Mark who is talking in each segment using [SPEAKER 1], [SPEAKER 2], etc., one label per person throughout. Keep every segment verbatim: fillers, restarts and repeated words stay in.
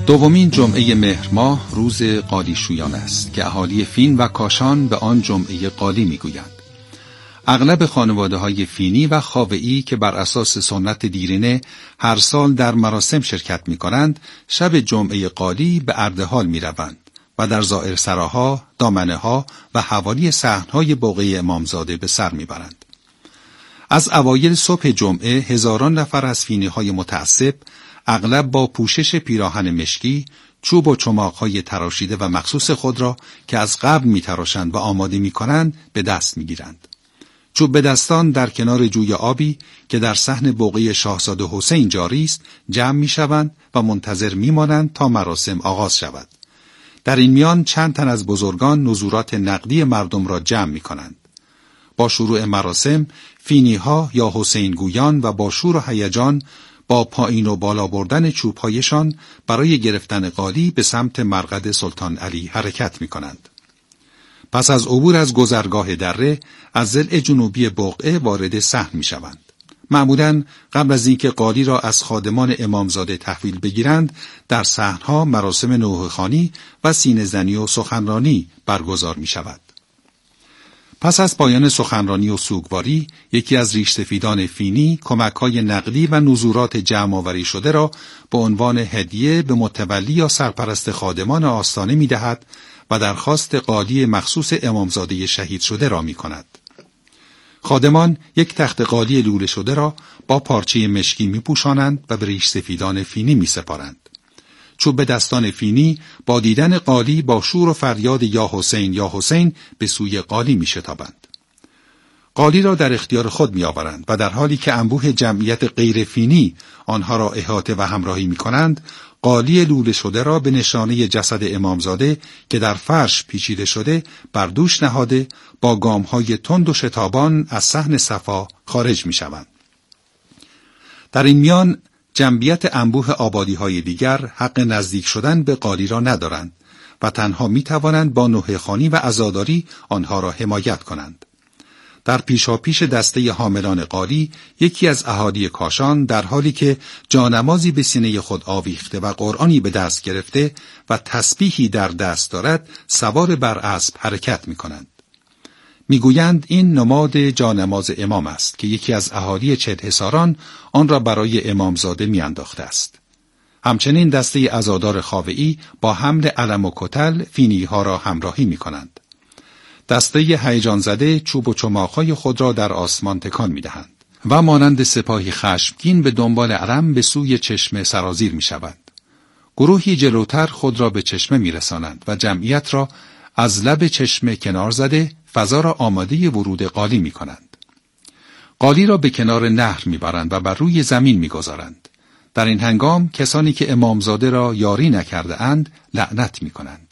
[SPEAKER 1] دومین جمعه مهر ماه روز قالی شویان است که اهالی فین و کاشان به آن جمعه قالی میگویند. اغلب خانواده‌های فینی و خاوه‌ای که بر اساس سنت دیرینه هر سال در مراسم شرکت می‌کنند، شب جمعه قالی به اردهال می‌روند و در زائر سراها، دامنه‌ها و حوالی صحن‌های بقعه امامزاده به سر می‌برند. از اوایل صبح جمعه هزاران نفر از فینی‌های متعصب، اغلب با پوشش پیراهن مشکی، چوب و چماق‌های تراشیده و مخصوص خود را که از قبل می‌تراشند و آماده می‌کنند به دست می‌گیرند. چوب به دستان در کنار جوی آبی که در صحن بقعه شاهزاده حسین جاری است جمع می‌شوند و منتظر می‌مانند تا مراسم آغاز شود. در این میان چند تن از بزرگان نزورات نقدی مردم را جمع می‌کنند. با شروع مراسم فینی‌ها یا حسین گویان و با شور و هیجان با پایین و بالا بردن چوب‌هایشان برای گرفتن قالی به سمت مرقد سلطان علی حرکت می‌کنند. پس از عبور از گذرگاه دره از ضلع جنوبی بقعه وارد صحن می‌شوند. معمولاً قبل از اینکه قالی را از خادمان امامزاده تحویل بگیرند، در صحن‌ها مراسم نوحه‌خوانی و سینه‌زنی و سخنرانی برگزار می‌شود. پس از پایان سخنرانی و سوگواری، یکی از ریش سفیدان فینی کمک‌های نقدی و نزورات جمع‌آوری شده را به عنوان هدیه به متولی یا سرپرست خادمان آستانه می‌دهد و درخواست قالی مخصوص امامزاده شهید شده را می‌کند. خادمان یک تخت قالی لوله شده را با پارچه مشکی می‌پوشانند و به ریش سفیدان فینی می‌سپارند. چوب به دستان فینی با دیدن قالی با شور و فریاد یا حسین یا حسین به سوی قالی می‌شتابند. قالی را در اختیار خود می‌آورند و در حالی که انبوه جمعیت غیر فینی آنها را احاطه و همراهی می‌کنند، قالی لوله شده را به نشانه جسد امامزاده که در فرش پیچیده شده بر دوش نهاده با گام‌های تند و شتابان از صحن صفا خارج می‌شوند. در این میان جمعیت انبوه آبادی‌های دیگر حق نزدیک شدن به قالی را ندارند و تنها می‌توانند با نوحه‌خوانی و عزاداری آنها را حمایت کنند. در پیشاپیش دسته حاملان قالی یکی از اهالی کاشان در حالی که جانمازی به سینه خود آویخته و قرآنی به دست گرفته و تسبیحی در دست دارد سوار بر اسب حرکت می‌کنند. میگویند این نماد جانماز امام است که یکی از اهالی چهلحصاران آن را برای امامزاده میانداخته است. همچنین دسته عزادار خاوه‌ای با حمل علم و کتل فینی‌ها را همراهی می‌کنند. دسته هیجان زده چوب و چماق‌های خود را در آسمان تکان می‌دهند و مانند سپاهی خشمگین به دنبال علم به سوی چشمه سرازیر می‌شوند. گروهی جلوتر خود را به چشمه می‌رسانند و جمعیت را از لب چشمه کنار زده فضا را آماده ورود قالی می‌کنند. قالی را به کنار نهر می‌برند و بر روی زمین می‌گذارند. در این هنگام کسانی که امامزاده را یاری نکرده اند لعنت می‌کنند.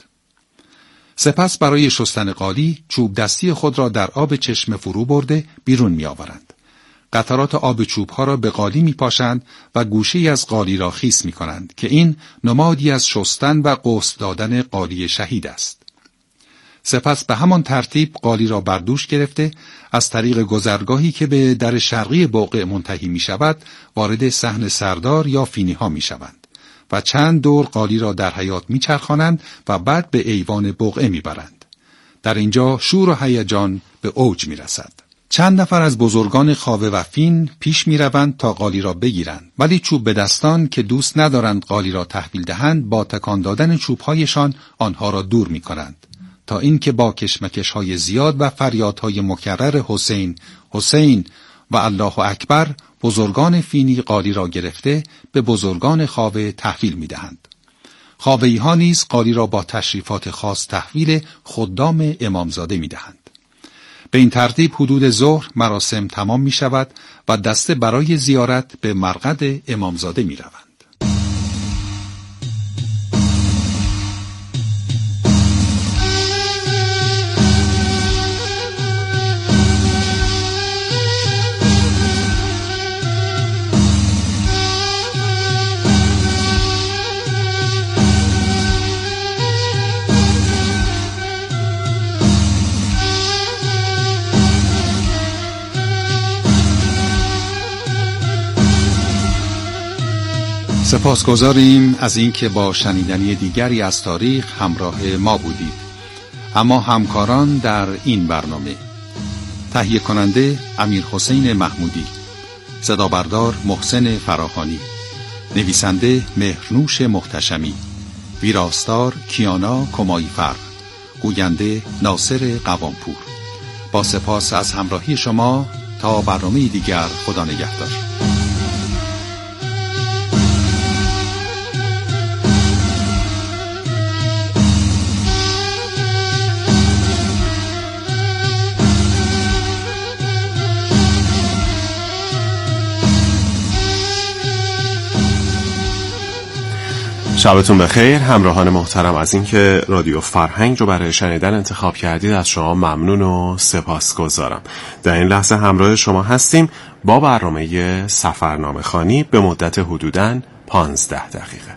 [SPEAKER 1] سپس برای شستن قالی چوب دستی خود را در آب چشمه فرو برده بیرون می‌آورند. قطرات آب چوب‌ها را به قالی می‌پاشند و گوشه‌ای از قالی را خیس می‌کنند که این نمادی از شستن و غسل دادن قالی شهید است. سپس به همان ترتیب قالی را بر دوش گرفته از طریق گذرگاهی که به در شرقی بقعه منتهی می‌شود وارد صحن سردار یا فینی‌ها می‌شوند و چند دور قالی را در حیاط می‌چرخانند و بعد به ایوان بقعه می‌برند. در اینجا شور و هیجان به اوج می‌رسد. چند نفر از بزرگان خاوه و فین پیش می‌روند تا قالی را بگیرند، ولی چوب به دستان که دوست ندارند قالی را تحویل دهند با تکان دادن چوب‌هایشان آنها را دور می‌کنند تا اینکه با کشمکش‌های زیاد و فریادهای مکرر حسین حسین و الله اکبر بزرگان فینی قالی را گرفته به بزرگان خاوه تحویل می‌دهند. خاوه‌ای‌ها نیز قالی را با تشریفات خاص تحویل خدام امامزاده می‌دهند. به این ترتیب حدود ظهر مراسم تمام می‌شود و دسته برای زیارت به مرقد امامزاده می‌روند. سپاسگزاریم از اینکه با شنیدنی دیگری از تاریخ همراه ما بودید. اما همکاران در این برنامه: تهیه کننده امیر حسین محمودی، صدا بردار محسن فراخانی، نویسنده مهرنوش محتشمی، ویراستار کیانا کماییفر، گوینده ناصر قوامپور. با سپاس از همراهی شما تا برنامه دیگر، خدا نگهدار.
[SPEAKER 2] شبتون بخیر همراهان محترم. از اینکه رادیو فرهنگ رو برای شنیدن انتخاب کردید از شما ممنون و سپاسگزارم. در این لحظه همراه شما هستیم با برنامه سفرنامه خوانی به مدت حدوداً پانزده دقیقه.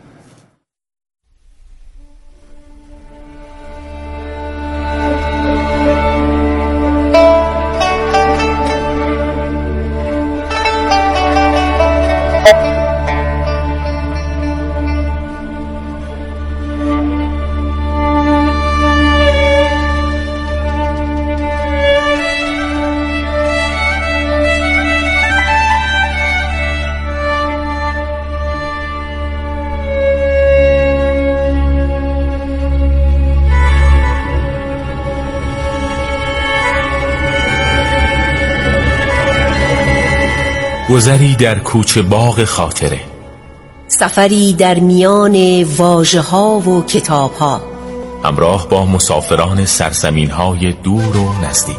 [SPEAKER 3] گذری در کوچه باغ خاطره،
[SPEAKER 4] سفری در میان واژه‌ها و کتاب‌ها،
[SPEAKER 3] همراه با مسافران سرزمین‌های دور و نزدیک.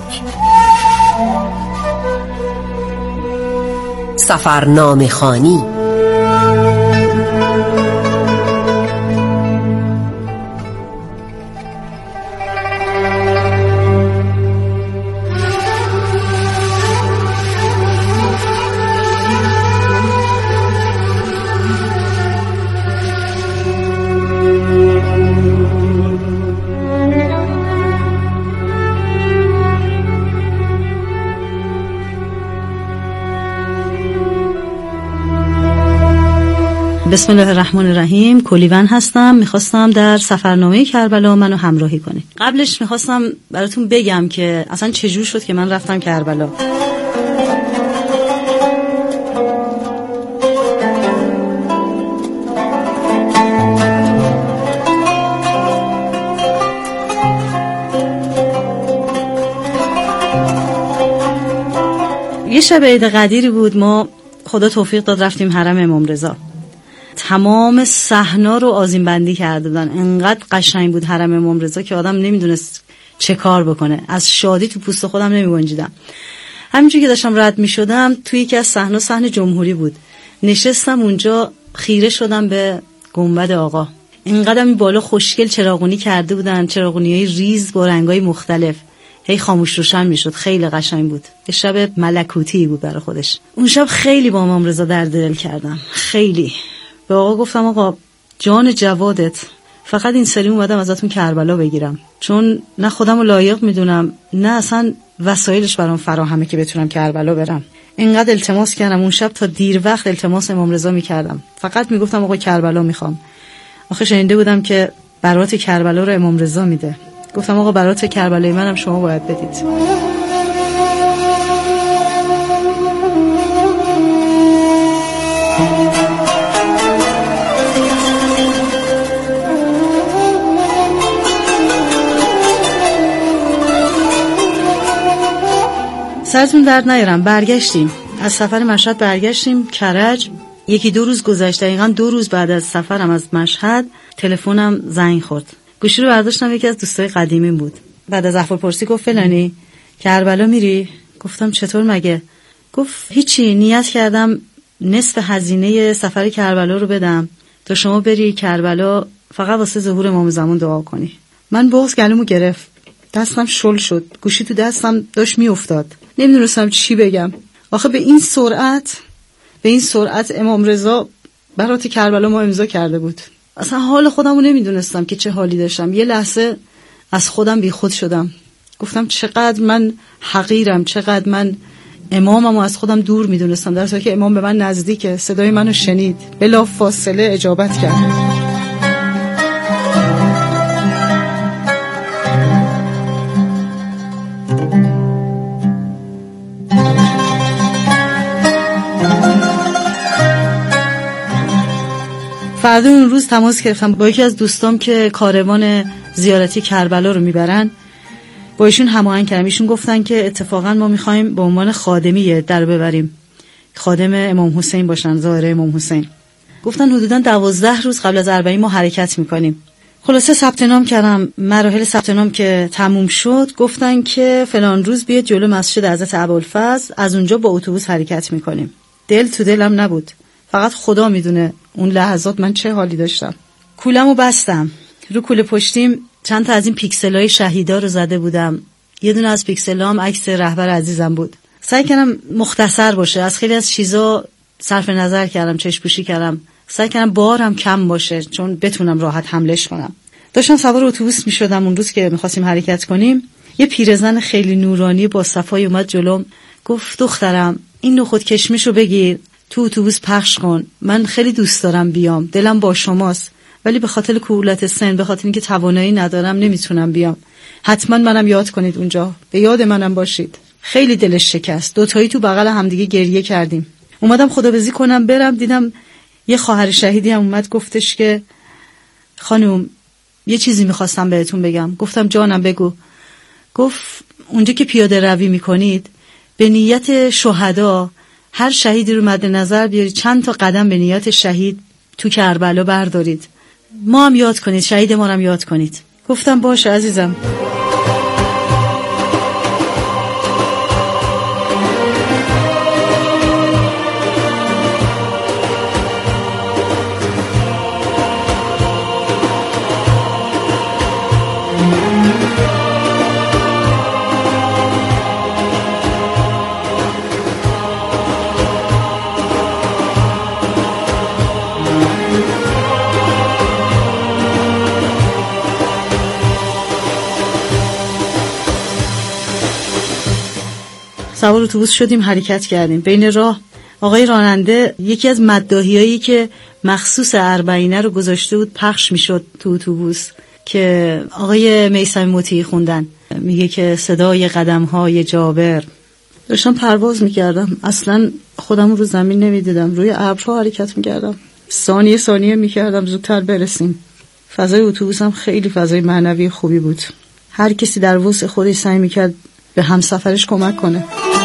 [SPEAKER 4] سفرنامه خوانی.
[SPEAKER 5] بسم الله الرحمن الرحیم. کلیوان هستم. میخواستم در سفرنامه کربلا منو همراهی کنید. قبلش میخواستم براتون بگم که اصلا چجور شد که من رفتم کربلا. یه شب عید قدیری بود، ما خدا توفیق داد رفتیم حرم امام رضا. تمام صحنا رو آذین بندی کرده بودن، انقدر قشنگ بود حرم امام رضا که آدم نمیدونست چه کار بکنه. از شادی تو پوست خودم نمیگنجیدم. همینجوری که داشتم رد میشدم توی یکی از صحنا صحن جمهوری بود، نشستم اونجا، خیره شدم به گنبد آقا. اینقدر این بالا خوشگل چراغونی کرده بودن، چراغونیای ریز با رنگای مختلف، هی خاموش روشن میشد. خیلی قشنگ بود. یه شب ملکوتی بود برای خودش. اون شب خیلی با امام رضا درد دل کردم، خیلی. به آقا گفتم آقا جان جوادت، فقط این سری اومدم ازتون کربلا بگیرم، چون نه خودم رو لایق میدونم نه اصلا وسایلش برام فراهمه که بتونم کربلا برم. اینقدر التماس کردم اون شب، تا دیر وقت التماس امام رضا میکردم، فقط میگفتم آقا کربلا میخوام. آخه شنیده بودم که برات کربلا رو امام رضا میده. گفتم آقا برات کربلای منم شما باید بدید. سرتون درد نیارم. برگشتیم از سفر مشهد، برگشتیم کرج. یکی دو روز گذشت، دقیقاً دو روز بعد از سفرم از مشهد تلفنم زنگ خورد. گوشی رو برداشتم، یکی از دوستای قدیمیم بود. بعد از احوالپرسی گفت فلانی کربلا میری؟ گفتم چطور مگه؟ گفت هیچی، نیت کردم نصف هزینه سفر کربلا رو بدم تا شما بری کربلا فقط واسه ظهور امام زمان دعا کنی. من بغض گلومو گرفت، دستم شل شد، گوشی تو دستم داشت میافتاد، نمیدونستم چی بگم. آخه به این سرعت به این سرعت امام رضا برات کربلا ما امضا کرده بود. اصلا حال خودمو نمیدونستم که چه حالی داشتم. یه لحظه از خودم بیخود شدم. گفتم چقدر من حقیرم، چقدر من اماممو از خودم دور میدونستم، در حالی که امام به من نزدیکه. صدای منو شنید، بلا فاصله اجابت کرد. فردا اون روز تماس گرفتم با یکی از دوستام که کاروان زیارتی کربلا رو میبرن، با ایشون هماهنگ کردم. ایشون گفتن که اتفاقا ما میخوایم به عنوان خادمی در ببریم، خادم امام حسین باشن، ظاهر امام حسین. گفتن حدودا دوازده روز قبل از اربعین ما حرکت میکنیم. خلاصه ثبت نام کردم. مراحل ثبت نام که تموم شد گفتن که فلان روز بیاد جلو مسجد حضرت ابوالفضل، از اونجا با اتوبوس حرکت میکنیم. دل تو دلم نبود، فقط خدا میدونه اون لحظات من چه حالی داشتم. کولمو بستم، رو کوله پشتیم چند تا از این پیکسلای شهیدا رو زده بودم. یه دونه از پیکسلام عکس رهبر عزیزم بود. سعی کردم مختصر باشه، از خیلی از چیزا صرف نظر کردم، چشم پوشی کردم. سعی کردم بارم کم باشه چون بتونم راحت حملش کنم. داشتم سوار اتوبوس میشدم اون روز که می‌خواستیم حرکت کنیم. یه پیرزن خیلی نورانی با صفای اومد جلوم، گفت دخترم این نخود کشمشو بگیر تو اتوبوس پخش کن، من خیلی دوست دارم بیام، دلم با شماست، ولی به خاطر کهولت سن، به خاطر اینکه توانایی ندارم نمیتونم بیام. حتما منم یاد کنید اونجا، به یاد منم باشید. خیلی دلش شکست. دوتایی تو بغل همدیگه گریه کردیم. اومدم خدابزی کنم برم، دیدم یه خواهر شهیدی هم اومد گفتش که خانم یه چیزی میخواستم بهتون بگم. گفتم جانم بگو. گفت اونجا که پیاده روی میکنید به نیت شهدا هر شهیدی رو مد نظر بیارید، چند تا قدم به نیت شهید تو کربلا بردارید، ما هم یاد کنید، شهید ما هم یاد کنید. گفتم باشه عزیزم. سوار اتوبوس شدیم، حرکت کردیم. بین راه آقای راننده یکی از مداحیایی که مخصوص اربعینه رو گذاشته بود پخش میشد تو اتوبوس که آقای میثم مطیعی خوندن. میگه که صدای قدم‌های جابر. داشتم پرواز میکردم، اصلا خودم رو زمین نمیدیدم، روی ابرها حرکت میکردم، ثانیه ثانیه میکردم زودتر برسیم. فضای اتوبوسم خیلی فضای معنوی خوبی بود. هر کسی در وسع خودش سعی میکرد به همسفرش کمک کنه.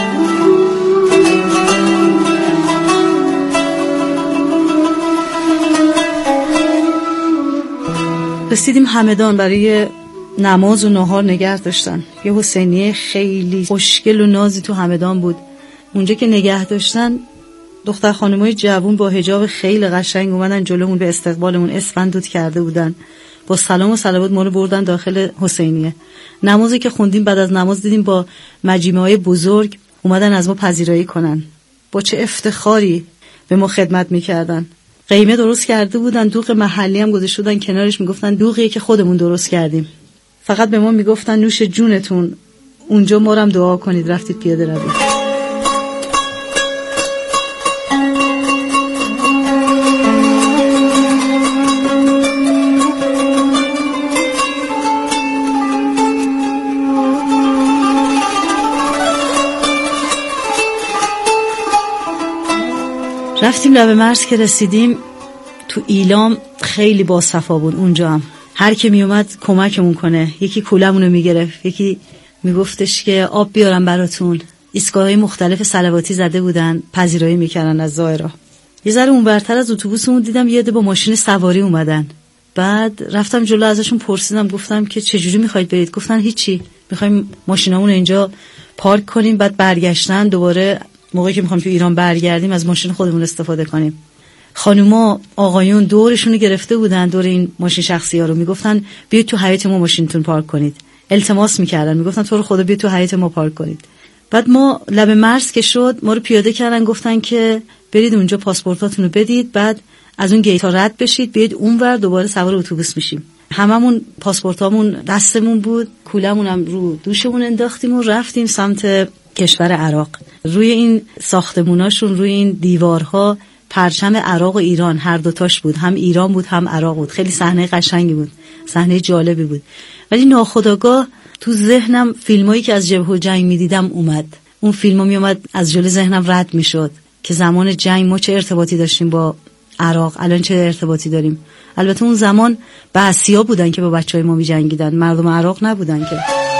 [SPEAKER 5] رسیدیم همدان، برای نماز و نهار نگه داشتن. یه حسینیه خیلی خوشگل و نازی تو همدان بود. اونجا که نگه داشتن دختر خانمای جوون با حجاب خیلی قشنگ اومدن جلومون، به استقبالمون اسفند دود کرده بودن، با سلام و صلوات ما رو بردن داخل حسینیه. نمازی که خوندیم، بعد از نماز دیدیم با مجیمه های بزرگ اومدن از ما پذیرایی کنن، با چه افتخاری به ما خدمت میکردن. قیمه درست کرده بودن، دوغ محلی هم گذاشته بودن کنارش، میگفتن دوغیه که خودمون درست کردیم. فقط به ما میگفتن نوش جونتون، اونجا ما رو هم دعا کنید رفتید پیاده روید. رفتیم لب مرز که رسیدیم، تو ایلام خیلی باصفا بود. اونجا هم هر کی می اومد کمکمون کنه، یکی کولمونو میگرفت، یکی میگفتش که آب بیارم براتون. ایستگاه‌های مختلف صلواتی زده بودن، پذیرایی میکردن از زائرا. یه ذره اونورتر از اتوبوسمون دیدم یه عده با ماشین سواری اومدن. بعد رفتم جلو ازشون پرسیدم، گفتم که چجوری میخواید برید؟ گفتن هیچی، میخوایم ماشینامون اینجا پارک کنیم، بعد برگشتن دوباره موقعی که میخوایم تو ایران برگردیم از ماشین خودمون استفاده کنیم. خانوما آقایون دورشون رو گرفته بودن، دور این ماشین شخصی ها رو، میگفتن بیاید تو حیاط ما ماشینتون پارک کنید. التماس میکردن، میگفتن تو رو خدا بیاید تو حیاط ما پارک کنید. بعد ما لب مرز که شد ما رو پیاده کردن، گفتن که برید اونجا پاسپورتاتون رو بدید، بعد از اون گیت ها رد بشید، بیاید اونور دوباره سوار اتوبوس میشیم. هممون پاسپورتامون دستمون بود، کولمون هم رو دوشمون انداختیم و رفتیم سمت کشور عراق. روی این ساختموناشون، روی این دیوارها پرچم عراق و ایران هر دوتاش بود، هم ایران بود هم عراق بود. خیلی صحنه قشنگی بود، صحنه جالبی بود. ولی ناخودآگاه تو ذهنم فیلمایی که از جبهه و جنگ میدیدم اومد. اون فیلم‌ها میومد از جلوی ذهنم رد میشد که زمان جنگ ما چه ارتباطی داشتیم با عراق، الان چه ارتباطی داریم. البته اون زمان بعثی‌ها بودن که با بچهای ما می‌جنگیدن، مردم عراق نبودن که.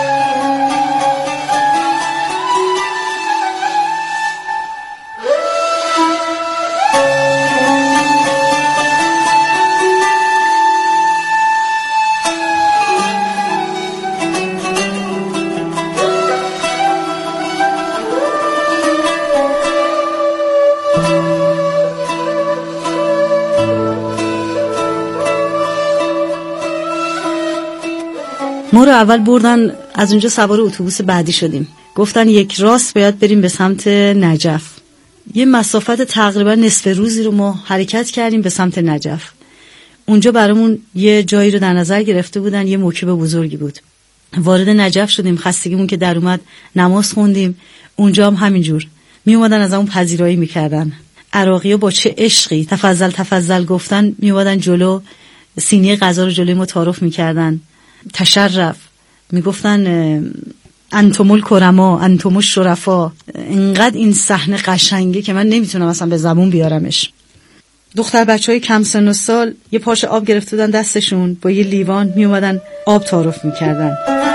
[SPEAKER 5] ما رو اول بردن، از اونجا سوار اتوبوس بعدی شدیم. گفتن یک راست باید بریم به سمت نجف. یه مسافت تقریبا نصف روزی رو ما حرکت کردیم به سمت نجف. اونجا برامون یه جایی رو در نظر گرفته بودن، یه موکب بزرگی بود. وارد نجف شدیم، خستگیمون که در اومد نماز خوندیم. اونجا هم همینجور می اومدن از اون پذیرایی میکردن. عراقی‌ها با چه عشقی تفضل تفضل گفتن، می اومدن جلو سینی غذا رو جلوی ما تعارف میکردن. تشرف میگفتن انتم الکرما انتم الشرفا. اینقدر این صحنه قشنگه که من نمیتونم اصلا به زبون بیارمش. دختر بچهای کم سن و سال یه پاش آب گرفته بودن دستشون، با یه لیوان می اومدن آب تعارف میکردن.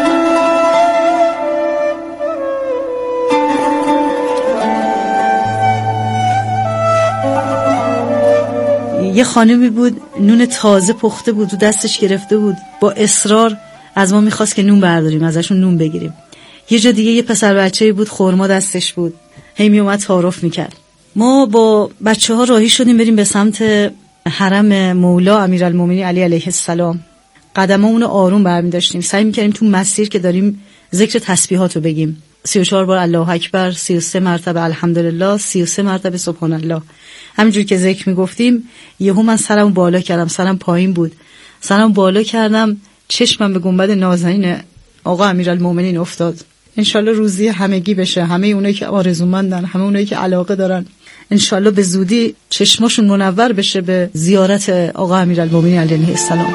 [SPEAKER 5] یه خانمی بود نون تازه پخته بود و دستش گرفته بود، با اصرار از ما میخواست که نون برداریم، ازشون نون بگیریم. یه جا دیگه یه پسر بچه‌ای بود، خرما دستش بود، هی می اومد تعارف میکرد. ما با بچه ها راهی شدیم بریم به سمت حرم مولا امیرالمومنین علی علیه السلام. قدمامون رو آروم برمی داشتیم، سعی میکردیم تو مسیر که داریم ذکر تسبیحات رو بگیم. سی و چهار بار الله اکبر، سی و سه مرتبه الحمدلله، سی و سه مرتبه سبحان الله. همینجور که ذکر میگفتیم یهو من سرم بالا کردم، سرم پایین بود، سرم بالا کردم، چشمم به گنبد نازنین آقا امیرالمومنین افتاد. انشالله روزی همگی بشه، همه اونایی که آرزومندن، همه اونایی که علاقه دارن، انشالله به زودی چشماشون منور بشه به زیارت آقا امیرالمومنین علیه السلام.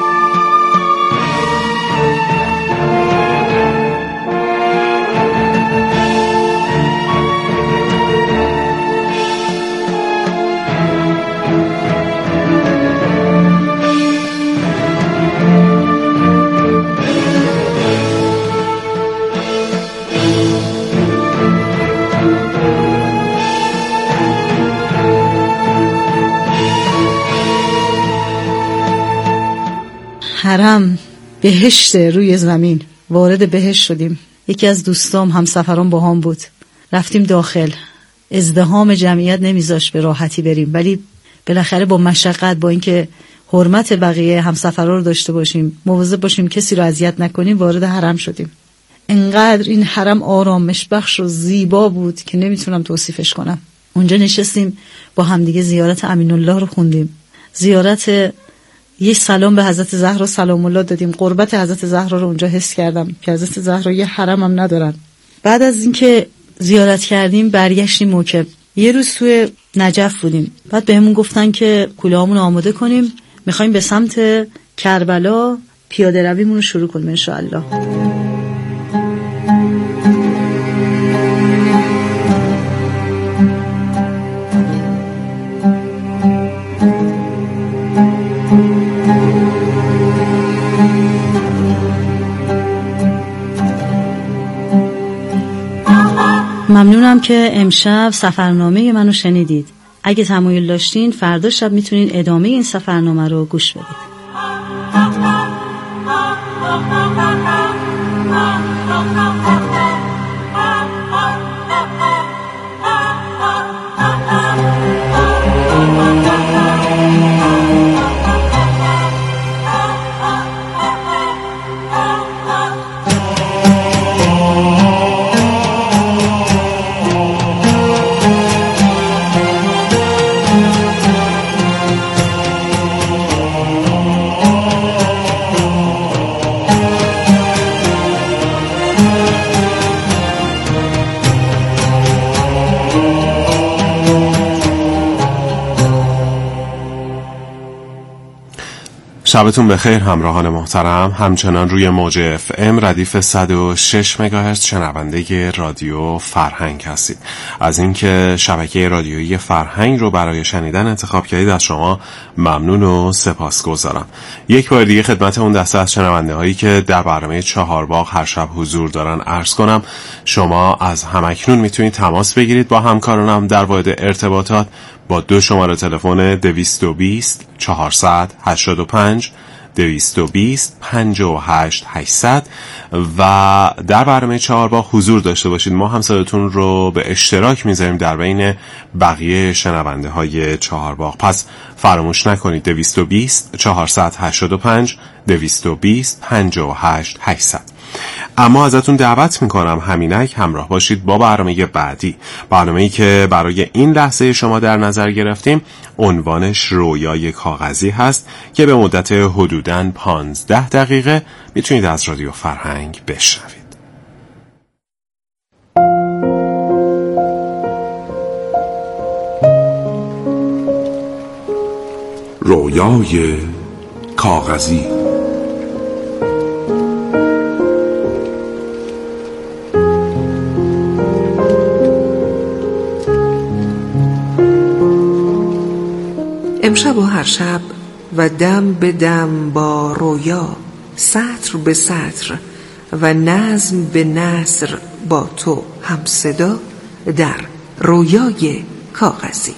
[SPEAKER 5] حرم بهشت روی زمین، وارد بهشت شدیم. یکی از دوستام همسفران با هم بود، رفتیم داخل. ازدحام جمعیت نمیذاشت به راحتی بریم، ولی بالاخره با مشقت، با اینکه حرمت بقیه همسفران رو داشته باشیم، مواظب باشیم کسی رو اذیت نکنیم، وارد حرم شدیم. انقدر این حرم آرامش بخش و زیبا بود که نمیتونم توصیفش کنم. اونجا نشستیم با همدیگه زیارت امین الله رو خوندیم، زیارت یه سلام به حضرت زهرا سلام الله دادیم. قربت حضرت زهرا رو اونجا حس کردم که حضرت زهرا یه حرم هم ندارن. بعد از اینکه زیارت کردیم برگشتیم موکب. یه روز توی نجف بودیم، بعد بهمون گفتن که کوله‌هامون آماده کنیم، میخوایم به سمت کربلا پیاده رویمون رو شروع کنیم ان شاء الله. ممنونم که امشب سفرنامه منو شنیدید. اگه تمایل داشتین فردا شب میتونین ادامه این سفرنامه رو گوش بدید.
[SPEAKER 2] شبتون بخیر همراهان محترم. همچنان روی موج اف ام ردیف صد و شش مگاهرتز شنونده رادیو فرهنگ هستید. از اینکه شبکه رادیویی فرهنگ رو برای شنیدن انتخاب کردید از شما ممنون و سپاسگزارم. یک بار دیگه خدمت اون دسته از شنونده هایی که در برنامه چهارباغ هر شب حضور دارن عرض کنم شما از همکنون میتونید تماس بگیرید با همکارانم در واحد ارتباطات با دو شماره تلفن دویست و بیست چهارصد هشتاد و پنج دویست و بیست پنجاه و هشت هشتصد و در برنامه چهارباغ حضور داشته باشید. ما هم صداتون رو به اشتراک میذاریم در بین بقیه شنونده های چهارباغ. پس فراموش نکنید دویست و بیست چهارصد هشتاد و پنج دویست و بیست پنجاه و هشت هشتصد. اما ازتون دعوت میکنم همینک همراه باشید با برنامه بعدی، برنامه‌ای که برای این لحظه شما در نظر گرفتیم. عنوانش رویای کاغذی هست که به مدت حدوداً پانزده دقیقه میتونید از رادیو فرهنگ بشنوید.
[SPEAKER 6] رویای کاغذی.
[SPEAKER 7] امشب و هر شب و دم به دم با رویا، سطر به سطر و نظم به نثر با تو هم صدا در رویای کاغذی.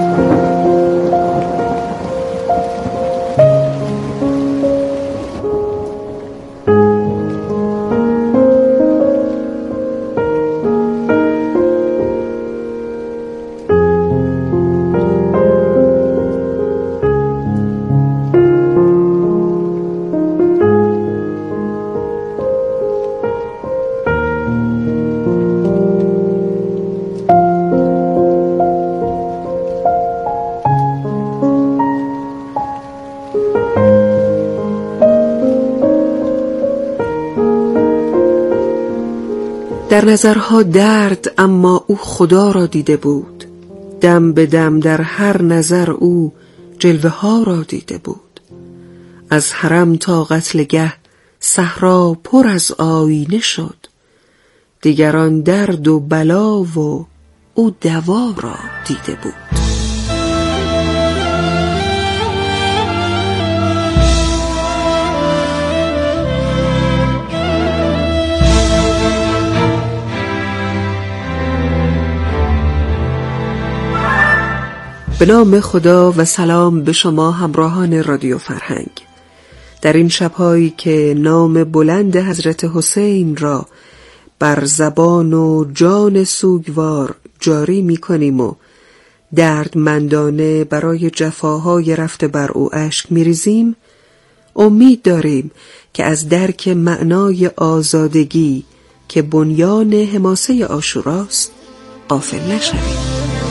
[SPEAKER 7] در نظرها درد اما او خدا را دیده بود، دم به دم در هر نظر او جلوه ها را دیده بود. از حرم تا قتلگه صحرا پر از آینه شد، دیگران درد و بلا و او دوا را دیده بود. به نام خدا و سلام به شما همراهان رادیو فرهنگ. در این شب‌هایی که نام بلند حضرت حسین را بر زبان و جان سوگوار جاری می‌کنیم و دردمندانه برای جفاهای رفته بر او اشک می‌ریزیم، امید داریم که از درک معنای آزادگی که بنیان حماسه عاشوراست غافل نشویم.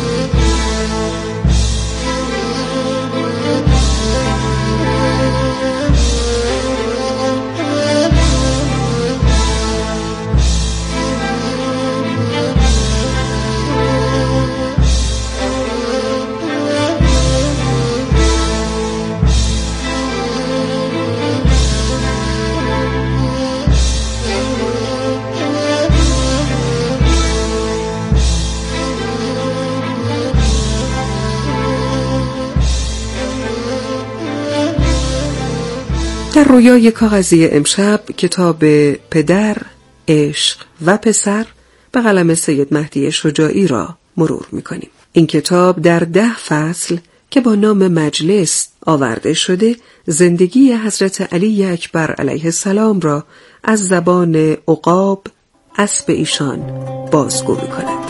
[SPEAKER 7] در رویای کاغذی امشب کتاب پدر، عشق و پسر به قلم سید مهدی شجاعی را مرور می‌کنیم. این کتاب در ده فصل که با نام مجلس آورده شده، زندگی حضرت علی اکبر علیه السلام را از زبان عقاب اسب ایشان بازگو می‌کند.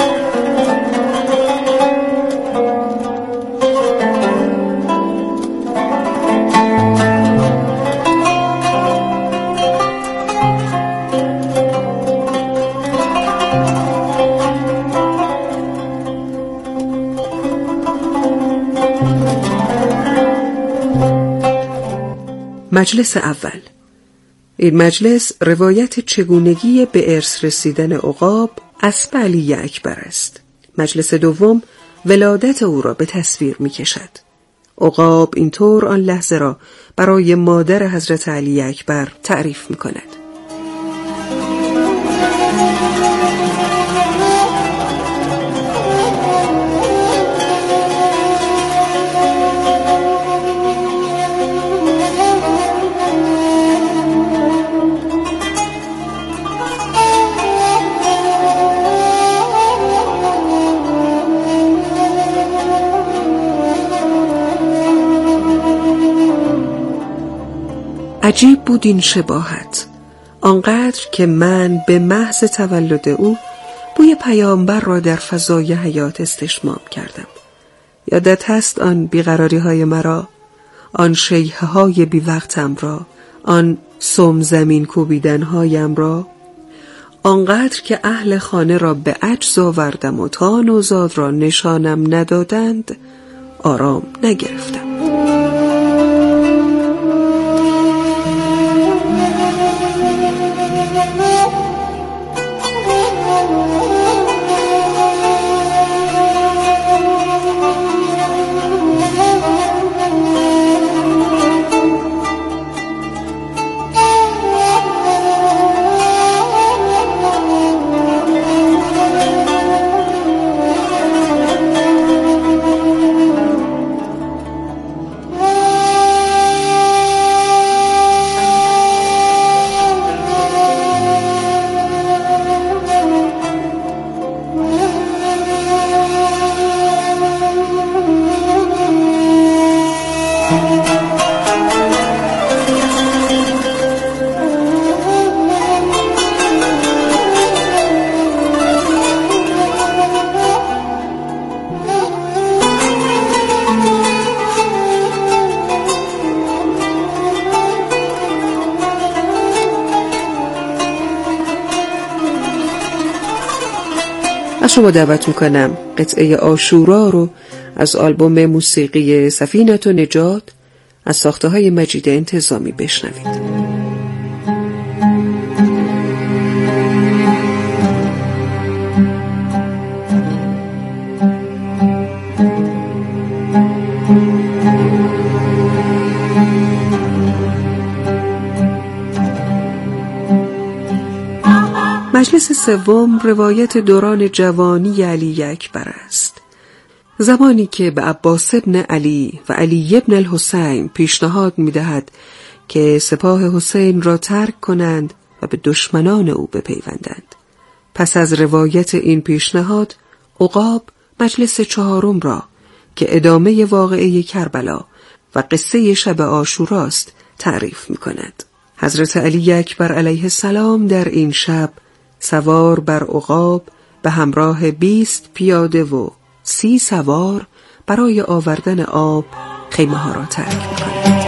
[SPEAKER 7] مجلس اول. این مجلس روایت چگونگی به ارث رسیدن عقاب اسب علی اکبر است. مجلس دوم ولادت او را به تصویر می کشد. عقاب اینطور آن لحظه را برای مادر حضرت علی اکبر تعریف می‌کند. عجیب بود این شباهت، آنقدر که من به محض تولد او بوی پیامبر را در فضای حیات استشمام کردم. یادت هست آن بیقراری های مرا، آن شیهه های بی وقتم را، آن سم زمین کوبیدن هایم را، آنقدر که اهل خانه را به عجز آوردم و تا نوزاد را نشانم ندادند آرام نگرفتم. از شما دعوت میکنم قطعه عاشورا رو از آلبوم موسیقی سفینه و نجات از ساخته‌های مجید انتظامی بشنوید. مجلس سوم روایت دوران جوانی علی اکبر است. زمانی که به عباس ابن علی و علی ابن الحسین پیشنهاد می‌دهد که سپاه حسین را ترک کنند و به دشمنان او بپیوندند. پس از روایت این پیشنهاد، عقاب مجلس چهارم را که ادامه واقعه کربلا و قصه شب عاشورا است تعریف می‌کند. حضرت علی اکبر علیه السلام در این شب سوار بر عقاب به همراه بیست پیاده و سی سوار برای آوردن آب خیمه ها را ترک می‌کند.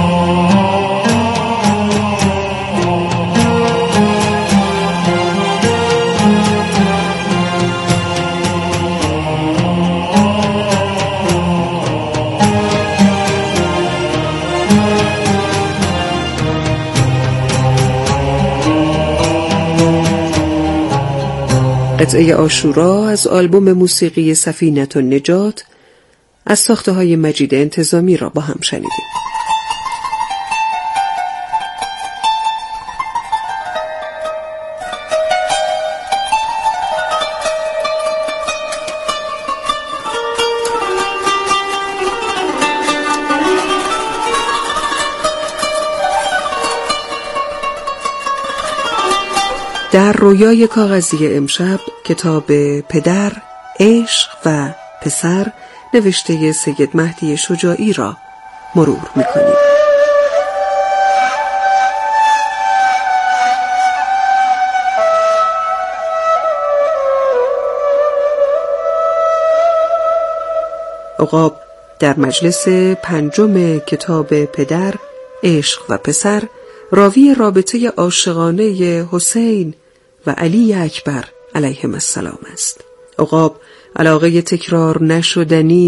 [SPEAKER 7] قطعه عاشورا از آلبوم موسیقی سفینه و نجات از ساخته‌های مجید انتظامی را با هم شنیدیم. در رویای کاغذی امشب کتاب پدر، عشق و پسر نوشته سید مهدی شجاعی را مرور می‌کنیم. عقاب در مجلس پنجم کتاب پدر، عشق و پسر راوی رابطه عاشقانه حسین و علی اکبر علیهم السلام است. عقاب علاقه تکرار نشدنی